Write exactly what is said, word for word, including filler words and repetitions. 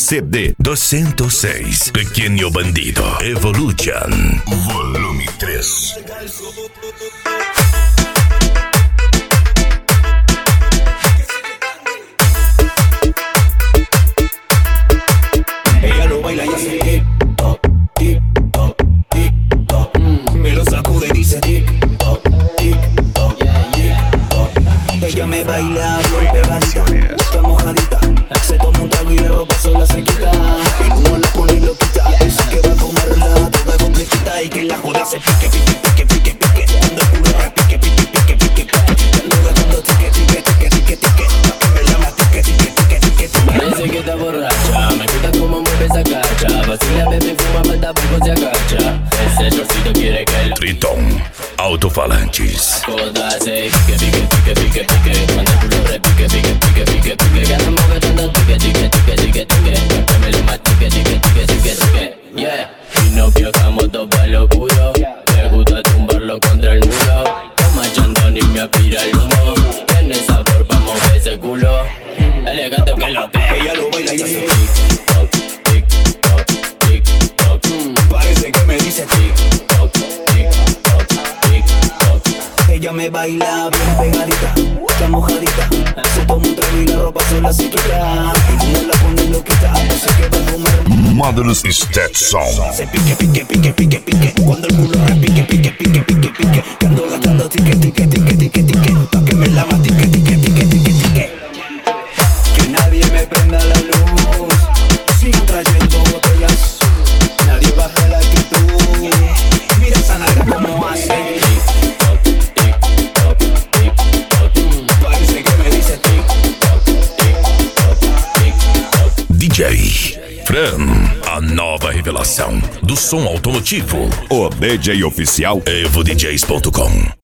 C D duzentos e seis. Pequeno Bandido Evolution Volume três. Ella lo baila y hace tic toc, tic toc, tic toc. Me lo sacude y dice tic toc, tic toc, tic toc. Ella me baila bien pegadita, está mojadita. Se toma un trago y luego paso la se quita. El humo la pone loquita, dice que va a comerla toda completita y que la joda se pique, pique, pique, pique, pique. Cuando el culo repique, pique, pique, pique, pique. Cuando gastando tique, tique, tique, tique, tique. Pa' que me la matique, tique, tique, tique, tique. Parece que está borracha, me gusta como mueve esa cacha. Vacila, bebe, fuma, falta poco se agacha. Ese shortcito quiere que el Triton Alto-Falantes. joda se pique, pique, pique, pique, pique. Cuando el culo repique, pique, pique, pique, pique. Que andamos gastando tique, tique, tique, tique, tique. Pa' que me lo matique, tique, tique, tique, tique. Yeah. Y nos viajamos todos pa' lo oscuro. Me gusta tumbarlo contra el muro. Toma chandón y me aspira el humo. Tiene sabor, vamos a ese culo. Elegante que lo ve. Ella lo baila y hace Tic toc, tic toc, tic toc. parece que me dice tic. Tic toc, tic toc, tic toc. Ella me baila bien pegadita, está mojadita. Se toma un trago y la ropa sola se quita. Y no la pone loquita, dice que va a comer. Mother's Stetson. Se pique, pique, pique, pique, pique. Cuando el culo repique, pique, pique, pique, pique. Que ando gastando tique, tique, tique, tique, tique. Pa' que me la matique, tique, tique, tique, tique. Que nadie me prenda la luz. Sigo trayendo botellas. Nadie baja la actitud. Mira esa nalga como hace. Tic toc, tic toc, tic toc. Parece que me dice tic. Tic toc, tic toc. D J Fran, a nova revelação do som automotivo. O D J oficial evo d js ponto com.